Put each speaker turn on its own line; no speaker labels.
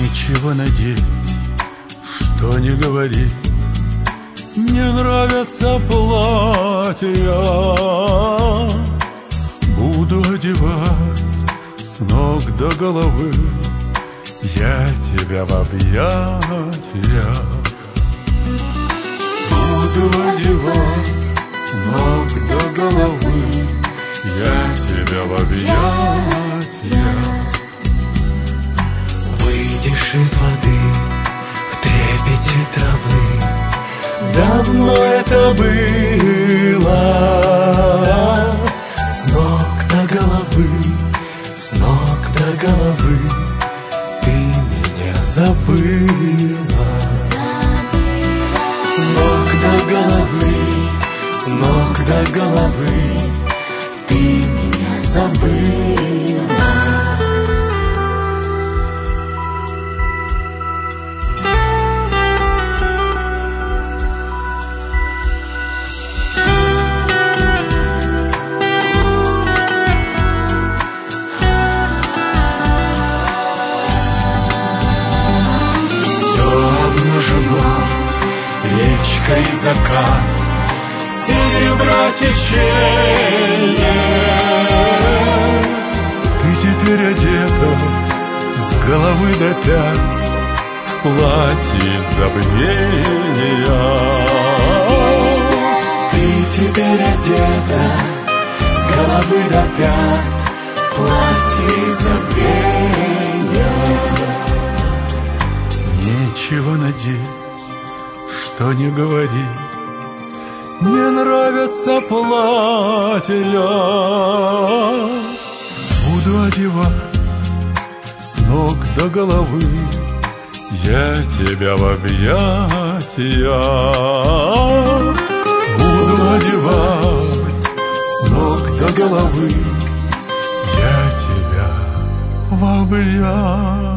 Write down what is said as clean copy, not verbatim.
Нечего надеть, что не говори, не нравятся платья. Буду одевать с ног до головы я тебя в объятия. Буду одевать с ног до головы я тебя в объятия.
Выйдешь из воды в трепете травы, давно это было. С ног до головы, с ног до головы ты меня забыла. С ног до головы, с ног до головы ты меня забыла.
Речка и закат, серебра течение. Ты теперь одета с головы до пят в платье из забвения.
Ты теперь одета с головы до пят в платье из забвения.
Нечего надеть, что не говори, не нравятся платья. Буду одевать с ног до головы я тебя в объятия. Буду одевать с ног до головы я тебя в объятия.